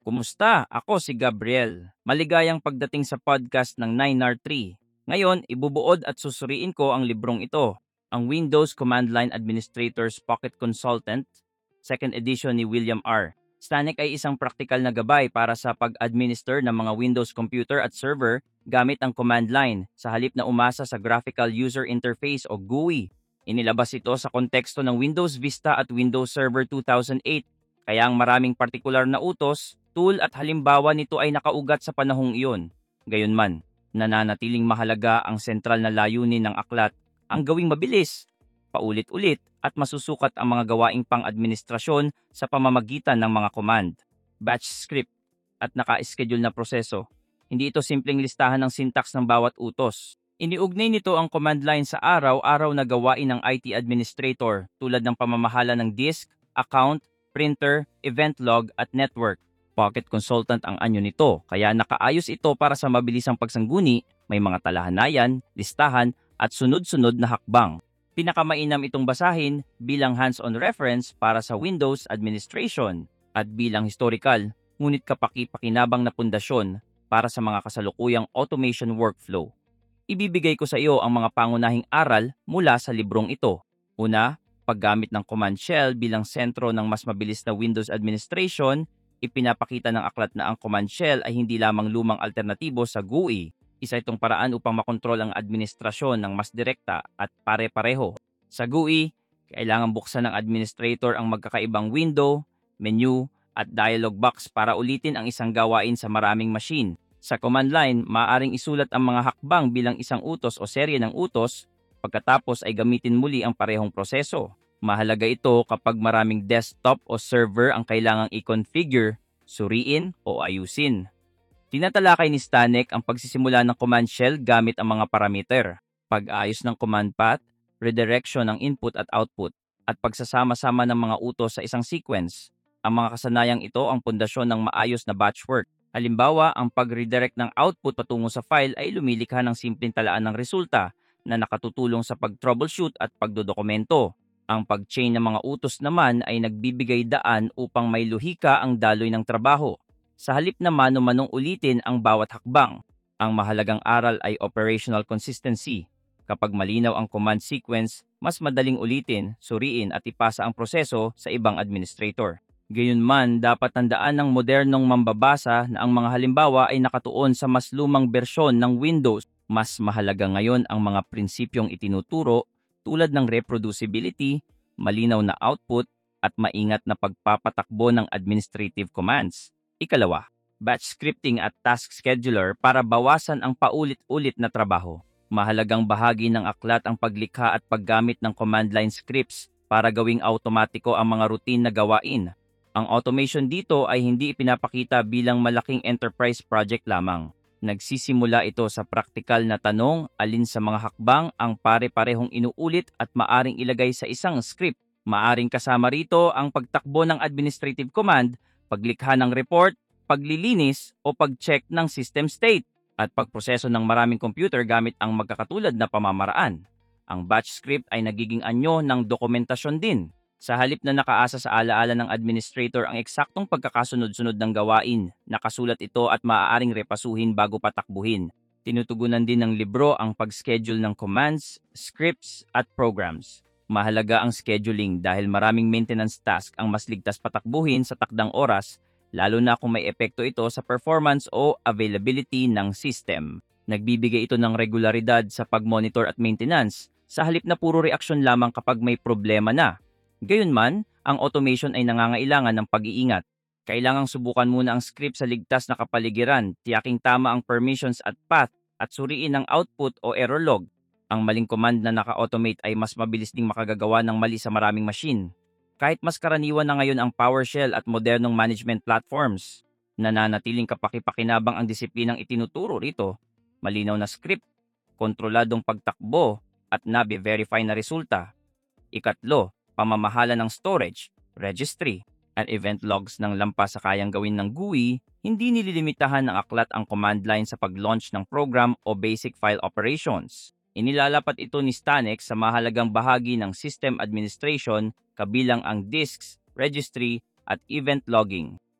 Kumusta? Ako si Gabriel. Maligayang pagdating sa podcast ng 9R3. Ngayon, ibubuod at susuriin ko ang librong ito, ang Windows Command Line Administrator's Pocket Consultant, second edition ni William R. Stanek ay isang praktikal na gabay para sa pag-administer ng mga Windows computer at server gamit ang command line sa halip na umasa sa Graphical User Interface o GUI. Inilabas ito sa konteksto ng Windows Vista at Windows Server 2008, kaya ang maraming partikular na utos, tool at halimbawa nito ay nakaugat sa panahong iyon. Gayunman, nananatiling mahalaga ang sentral na layunin ng aklat, ang gawing mabilis, paulit-ulit at masusukat ang mga gawaing pang-administrasyon sa pamamagitan ng mga command, batch script at naka-schedule na proseso. Hindi ito simpleng listahan ng syntax ng bawat utos. Iniugnay nito ang command line sa araw-araw na gawain ng IT administrator tulad ng pamamahala ng disk, account, printer, event log at network. Pocket Consultant ang anyo nito, kaya nakaayos ito para sa mabilisang pagsangguni, may mga talahanayan, listahan at sunod-sunod na hakbang. Pinakamainam itong basahin bilang hands-on reference para sa Windows administration at bilang historical, ngunit kapaki-pakinabang na pundasyon para sa mga kasalukuyang automation workflow. Ibibigay ko sa iyo ang mga pangunahing aral mula sa librong ito. Una, paggamit ng command shell bilang sentro ng mas mabilis na Windows administration. Ipinapakita ng aklat na ang command shell ay hindi lamang lumang alternatibo sa GUI. Isa itong paraan upang makontrol ang administrasyon ng mas direkta at pare-pareho. Sa GUI, kailangan buksan ng administrator ang magkakaibang window, menu, at dialog box para ulitin ang isang gawain sa maraming machine. Sa command line, maaaring isulat ang mga hakbang bilang isang utos o serye ng utos, pagkatapos ay gamitin muli ang parehong proseso. Mahalaga ito kapag maraming desktop o server ang kailangang i-configure, suriin o ayusin. Tinatalakay ni Stanek ang pagsisimula ng command shell gamit ang mga parameter, pag-ayos ng command path, redirection ng input at output, at pagsasama-sama ng mga utos sa isang sequence. Ang mga kasanayang ito ang pundasyon ng maayos na batch work. Halimbawa, ang pag-redirect ng output patungo sa file ay lumilikha ng simpleng talaan ng resulta na nakatutulong sa pag-troubleshoot at pagdodokumento. Ang pag-chain ng mga utos naman ay nagbibigay daan upang may luhika ang daloy ng trabaho. Sa halip na mano-manong ulitin ang bawat hakbang, ang mahalagang aral ay operational consistency. Kapag malinaw ang command sequence, mas madaling ulitin, suriin at ipasa ang proseso sa ibang administrator. Gayunman, dapat tandaan ng modernong mambabasa na ang mga halimbawa ay nakatuon sa mas lumang bersyon ng Windows. Mas mahalaga ngayon ang mga prinsipyong itinuturo tulad ng reproducibility, malinaw na output, at maingat na pagpapatakbo ng administrative commands. Ikalawa, batch scripting at task scheduler para bawasan ang paulit-ulit na trabaho. Mahalagang bahagi ng aklat ang paglikha at paggamit ng command line scripts para gawing automatiko ang mga routine na gawain. Ang automation dito ay hindi ipinapakita bilang malaking enterprise project lamang. Nagsisimula ito sa praktikal na tanong alin sa mga hakbang ang pare-parehong inuulit at maaring ilagay sa isang script. Maaring kasama rito ang pagtakbo ng administrative command, paglikha ng report, paglilinis o pag-check ng system state, at pagproseso ng maraming computer gamit ang magkakatulad na pamamaraan. Ang batch script ay nagiging anyo ng dokumentasyon din. Sa halip na nakaasa sa alaala ng administrator ang eksaktong pagkakasunod-sunod ng gawain, nakasulat ito at maaaring repasuhin bago patakbuhin. Tinutugunan din ng libro ang pag-schedule ng commands, scripts at programs. Mahalaga ang scheduling dahil maraming maintenance task ang mas ligtas patakbuhin sa takdang oras, lalo na kung may epekto ito sa performance o availability ng system. Nagbibigay ito ng regularidad sa pag-monitor at maintenance, sa halip na puro reaksyon lamang kapag may problema na. Gayunman, ang automation ay nangangailangan ng pag-iingat. Kailangang subukan muna ang script sa ligtas na kapaligiran, tiyaking tama ang permissions at path, at suriin ang output o error log. Ang maling command na naka-automate ay mas mabilis ding makagagawa ng mali sa maraming machine. Kahit mas karaniwan na ngayon ang PowerShell at modernong management platforms, nananatiling kapaki-pakinabang ang disiplinang itinuturo rito. Malinaw na script, kontroladong pagtakbo, at nabi-verify na resulta. Ikatlo, pamamahala ng storage, registry, at event logs ng lampas sa kayang gawin ng GUI, hindi nililimitahan ng aklat ang command line sa pag-launch ng program o basic file operations. Inilalapat ito ni Stanek sa mahalagang bahagi ng system administration kabilang ang disks, registry, at event logging.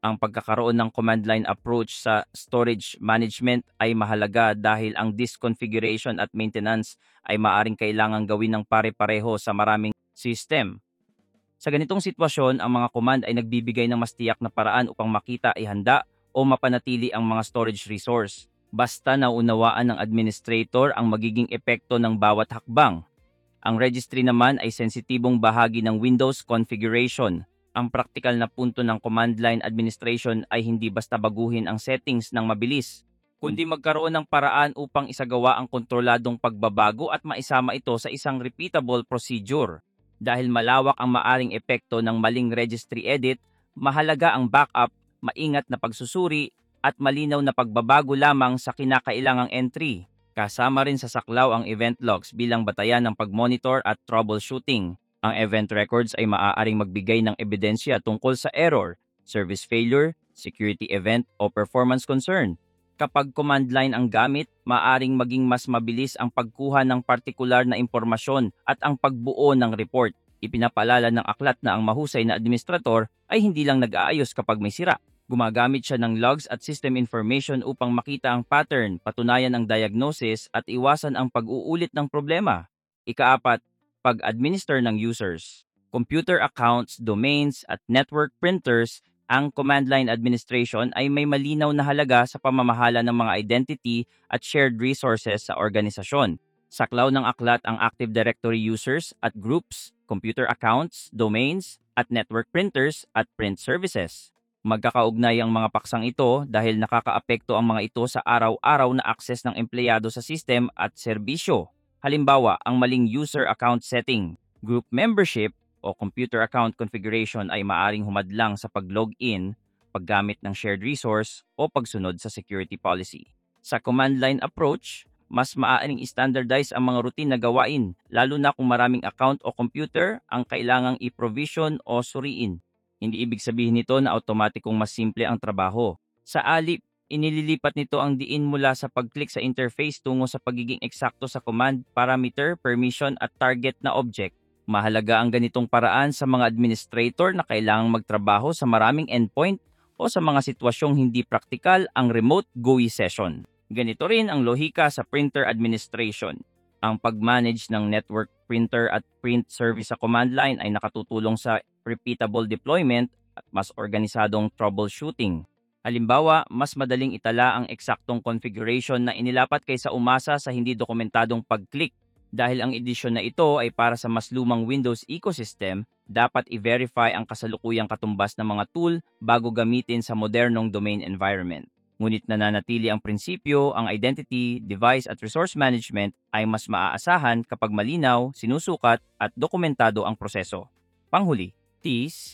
Ang pagkakaroon ng command line approach sa storage management ay mahalaga dahil ang disk configuration at maintenance ay maaring kailangang gawin ng pare-pareho sa maraming system. Sa ganitong sitwasyon, ang mga command ay nagbibigay ng mas tiyak na paraan upang makita, ihanda o mapanatili ang mga storage resource. Basta naunawaan ng administrator ang magiging epekto ng bawat hakbang. Ang registry naman ay sensitibong bahagi ng Windows configuration. Ang praktikal na punto ng command line administration ay hindi basta baguhin ang settings ng mabilis, kundi magkaroon ng paraan upang isagawa ang kontroladong pagbabago at maisama ito sa isang repeatable procedure. Dahil malawak ang maaring epekto ng maling registry edit, mahalaga ang backup, maingat na pagsusuri, at malinaw na pagbabago lamang sa kinakailangang entry. Kasama rin sa saklaw ang event logs bilang batayan ng pag-monitor at troubleshooting. Ang event records ay maaaring magbigay ng ebidensya tungkol sa error, service failure, security event o performance concern. Kapag command line ang gamit, maaaring maging mas mabilis ang pagkuha ng partikular na impormasyon at ang pagbuo ng report. Ipinapaalala ng aklat na ang mahusay na administrator ay hindi lang nag-aayos kapag may sira. Gumagamit siya ng logs at system information upang makita ang pattern, patunayan ang diagnosis at iwasan ang pag-uulit ng problema. Ikaapat, pag-administer ng users. Computer accounts, domains at network printers, ang command line administration ay may malinaw na halaga sa pamamahala ng mga identity at shared resources sa organisasyon. Saklaw ng aklat ang Active Directory users at groups, computer accounts, domains, at network printers at print services. Magkakaugnay ang mga paksang ito dahil nakakaapekto ang mga ito sa araw-araw na akses ng empleyado sa system at serbisyo. Halimbawa, ang maling user account setting, group membership, o computer account configuration ay maaring humadlang sa pag-login, paggamit ng shared resource, o pagsunod sa security policy. Sa command line approach, mas maaaring standardize ang mga routine na gawain, lalo na kung maraming account o computer ang kailangang i-provision o suriin. Hindi ibig sabihin nito na automatikong mas simple ang trabaho. Sa alip, inililipat nito ang diin mula sa pag-click sa interface tungo sa pagiging eksakto sa command, parameter, permission at target na object. Mahalaga ang ganitong paraan sa mga administrator na kailangang magtrabaho sa maraming endpoint o sa mga sitwasyong hindi praktikal ang remote GUI session. Ganito rin ang lohika sa printer administration. Ang pag-manage ng network printer at print service sa command line ay nakatutulong sa repeatable deployment at mas organisadong troubleshooting. Halimbawa, mas madaling itala ang eksaktong configuration na inilapat kaysa umasa sa hindi dokumentadong pag-click. Dahil ang edisyon na ito ay para sa mas lumang Windows ecosystem, dapat i-verify ang kasalukuyang katumbas ng mga tool bago gamitin sa modernong domain environment. Ngunit nananatili ang prinsipyo, ang identity, device at resource management ay mas maaasahan kapag malinaw, sinusukat at dokumentado ang proseso. Panghuli, TIS,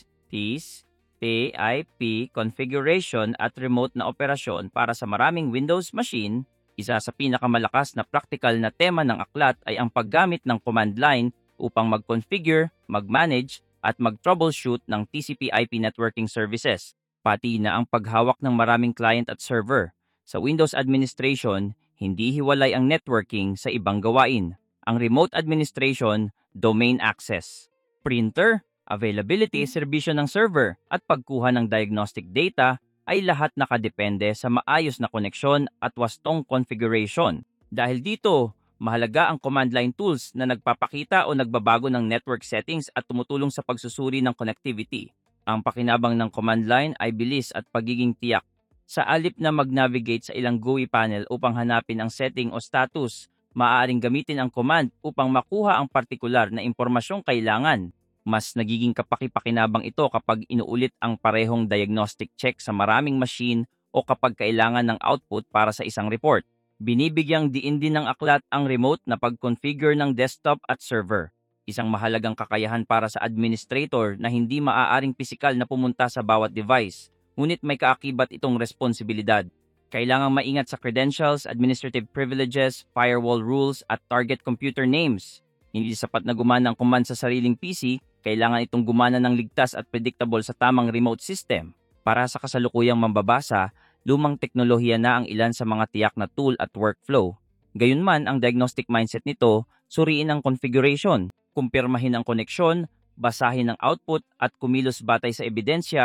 PIP configuration at remote na operasyon para sa maraming Windows machine. Isa sa pinakamalakas na practical na tema ng aklat ay ang paggamit ng command line upang mag-configure, mag-manage at mag-troubleshoot ng TCP/IP networking services, pati na ang paghawak ng maraming client at server. Sa Windows administration, hindi hiwalay ang networking sa ibang gawain. Ang remote administration, domain access, printer, availability, serbisyo ng server, at pagkuha ng diagnostic data ay lahat nakadepende sa maayos na koneksyon at wastong configuration. Dahil dito, mahalaga ang command line tools na nagpapakita o nagbabago ng network settings at tumutulong sa pagsusuri ng connectivity. Ang pakinabang ng command line ay bilis at pagiging tiyak. Sa alip na mag-navigate sa ilang GUI panel upang hanapin ang setting o status, maaaring gamitin ang command upang makuha ang partikular na impormasyong kailangan. Mas nagiging kapaki-pakinabang ito kapag inuulit ang parehong diagnostic check sa maraming machine o kapag kailangan ng output para sa isang report. Binibigyang diin din ng aklat ang remote na pag-configure ng desktop at server. Isang mahalagang kakayahan para sa administrator na hindi maaaring pisikal na pumunta sa bawat device, ngunit may kaakibat itong responsibilidad. Kailangang maingat sa credentials, administrative privileges, firewall rules at target computer names. Hindi sapat na gumana ang command sa sariling PC, kailangan itong gumana ng ligtas at predictable sa tamang remote system. Para sa kasalukuyang mambabasa, lumang teknolohiya na ang ilan sa mga tiyak na tool at workflow. Gayunman, ang diagnostic mindset nito, suriin ang configuration, kumpirmahin ang koneksyon, basahin ang output at kumilos batay sa ebidensya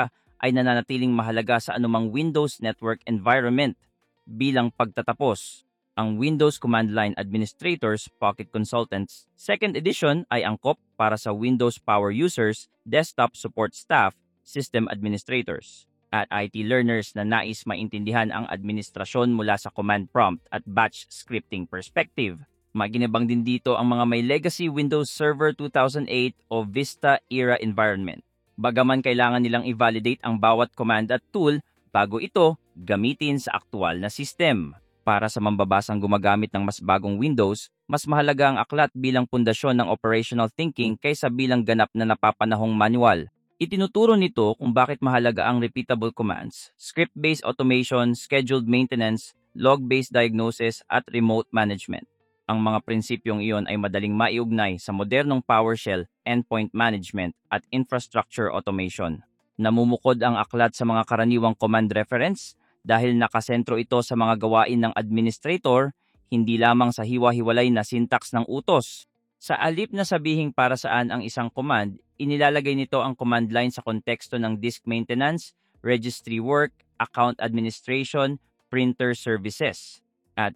ay nananatiling mahalaga sa anumang Windows network environment. Bilang pagtatapos, ang Windows Command Line Administrators Pocket Consultants 2nd Edition ay angkop para sa Windows Power Users, Desktop Support Staff, System Administrators, at IT learners na nais maintindihan ang administrasyon mula sa command prompt at batch scripting perspective. Maginabang din dito ang mga may legacy Windows Server 2008 o Vista era environment. Bagaman kailangan nilang i-validate ang bawat command at tool bago ito gamitin sa aktual na system. Para sa mambabasang gumagamit ng mas bagong Windows, mas mahalaga ang aklat bilang pundasyon ng operational thinking kaysa bilang ganap na napapanahong manual. Itinuturo nito kung bakit mahalaga ang repeatable commands, script-based automation, scheduled maintenance, log-based diagnosis, at remote management. Ang mga prinsipyong iyon ay madaling maiugnay sa modernong PowerShell, endpoint management, at infrastructure automation. Namumukod ang aklat sa mga karaniwang command reference dahil nakasentro ito sa mga gawain ng administrator, hindi lamang sa hiwa-hiwalay na syntax ng utos. Sa alip na sabihing para saan ang isang command, inilalagay nito ang command line sa konteksto ng disk maintenance, registry work, account administration, printer services, at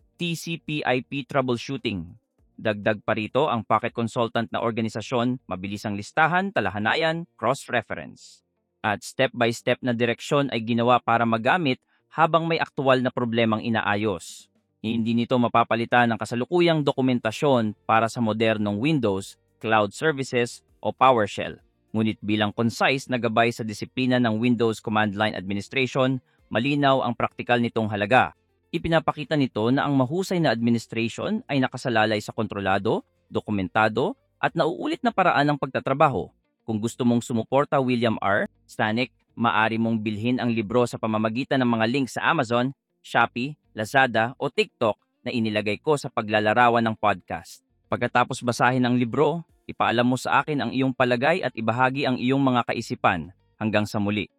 TCP/IP troubleshooting. Dagdag pa rito ang Pocket Consultant na organisasyon, mabilisang listahan, talahanayan, cross-reference. At step-by-step na direksyon ay ginawa para magamit habang may aktual na problemang inaayos. Hindi nito mapapalitan ng kasalukuyang dokumentasyon para sa modernong Windows, Cloud Services o PowerShell. Ngunit bilang concise na gabay sa disiplina ng Windows Command Line Administration, malinaw ang praktikal nitong halaga. Ipinapakita nito na ang mahusay na administration ay nakasalalay sa kontrolado, dokumentado, at nauulit na paraan ng pagtatrabaho. Kung gusto mong sumuporta William R. Stanek, maaari mong bilhin ang libro sa pamamagitan ng mga link sa Amazon, Shopee, Lazada o TikTok na inilagay ko sa paglalarawan ng podcast. Pagkatapos basahin ang libro, ipaalam mo sa akin ang iyong palagay at ibahagi ang iyong mga kaisipan. Hanggang sa muli.